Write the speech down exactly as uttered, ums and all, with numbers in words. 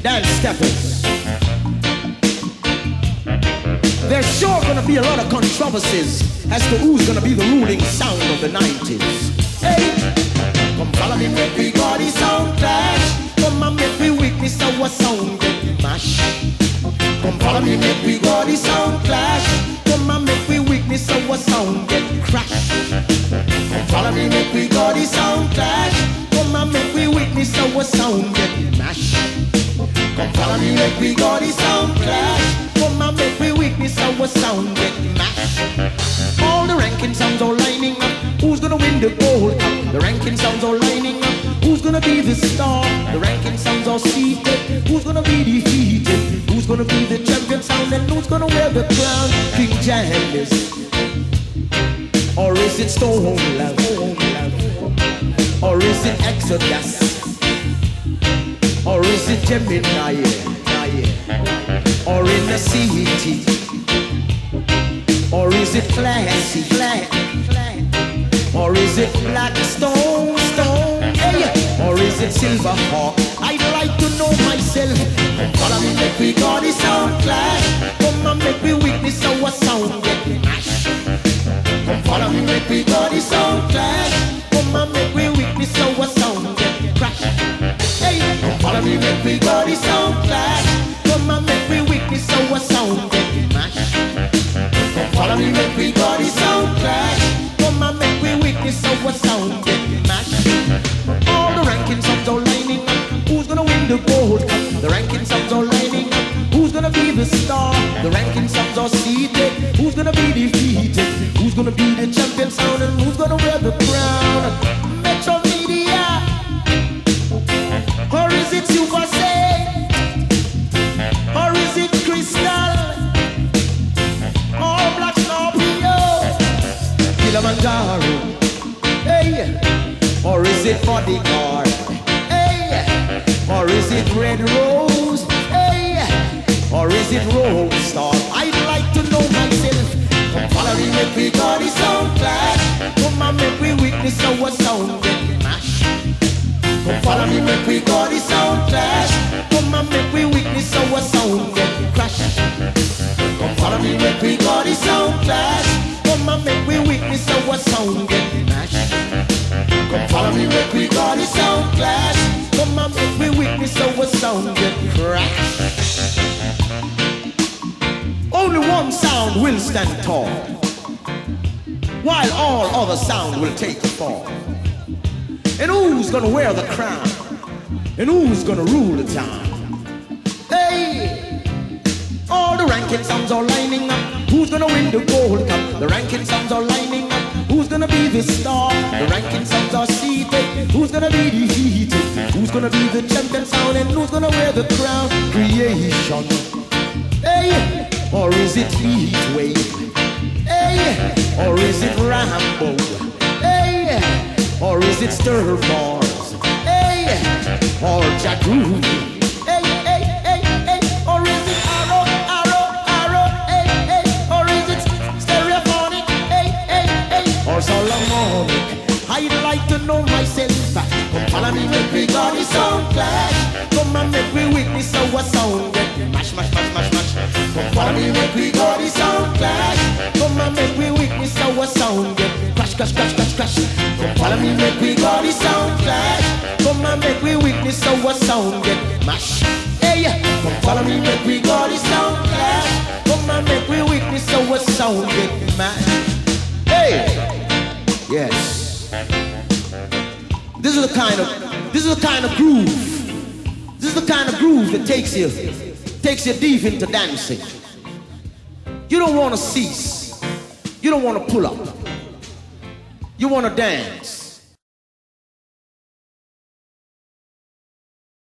dance steppers. There's sure gonna be a lot of controversies as to who's gonna be the ruling sound of the nineties. Hey, come follow me, make we got the sound clash. Come and make we witness our sound get mash. Come follow me, make we got the sound clash. Come and make we witness our sound get crash. Come follow me, make we got the sound clash. Come and make we witness our sound get mash. Come follow me, make we got the sound clash. Come and make we witness our sound get mash. All the ranking sounds are lining up. Who's gonna win the gold cup? The ranking sounds are lining up. Who's gonna be the star? The ranking sounds are seated. Who's gonna be defeated? Who's gonna be the champion sound? And who's gonna wear the crown? King James, or is it Stoneland? Or is it Exodus? Or is it Gemini? Or in the city? Or is it classy? Flat? Or is it black stone? Stone? Hey. Or is it silver hawk? I'd like to know myself. Come follow me, make we got the sound clash. Come and make we witness our sound get mash. Come follow me, make we got the sound clash. Come and make we witness our sound get crash. Hey, come follow me, make we got the sound clash. Come and make we witness our sound get mash. Come follow me, make we got the sound clash. Come and make we witness our sound get mash. All the ranking sounds are lining up. Who's gonna win the gold cup? The ranking sounds are lining up. Who's gonna be the star? The ranking sounds are seated. Who's gonna be defeated? Who's gonna be the champion sound? And who's gonna wear the crown? Metro Media, or is it Super Say? Or is it Crystal? Or Black Scorpio? Kilimanjaro? Hey, or is it Bodyguard? Hey, or is it Red Rose? Hey, or is it Roll Star? I'd like to know myself. Come follow me, make we got the sound clash. Come and make we witness our sound get mash. Come follow me, make we got the sound clash. Come and make we witness our sound get crash. Come follow me, make we got the sound clash. Come and make we witness our sound get mash. Come follow me, make we got the sound clash. Come and make we witness our sound get crash. Only one sound will stand tall, while all other sound will take the fall. And who's gonna wear the crown? And who's gonna rule the town? Hey, all the ranking sounds are lining up. Who's gonna win the gold cup? The ranking sounds are lining up. Who's gonna be the star? The ranking sounds are seated. Who's gonna be defeated? Who's gonna be the champion sound? And who's gonna wear the crown? Creation. Hey, or is it Heatwave? Hey, or is it Rambo? Hey, or is it Stir Bars? Hey, or Jack Ruby? Hey, hey, hey, hey, or is it Arrow, Arrow, Arrow? Hey, hey, or is it Stereophonic? Hey, hey, hey, or Solomonic? I'd like to know myself. Come follow me, make we got the sound clash. Come and make we witness our sound get mash, mash, mash, mash, mash. Come follow me, make we got the sound clash. Come and make we witness our sound get crash, crash, crash, crash, crash. Come follow me, make we got the sound clash. Come and make we witness our sound get mash. Hey, come follow me, make we got the sound clash. Come and make we witness our sound get mash. Hey, yes. This is the kind of this is the kind of groove. This is the kind of groove that takes you takes you deep into dancing. You don't want to cease. You don't want to pull up. You want to dance.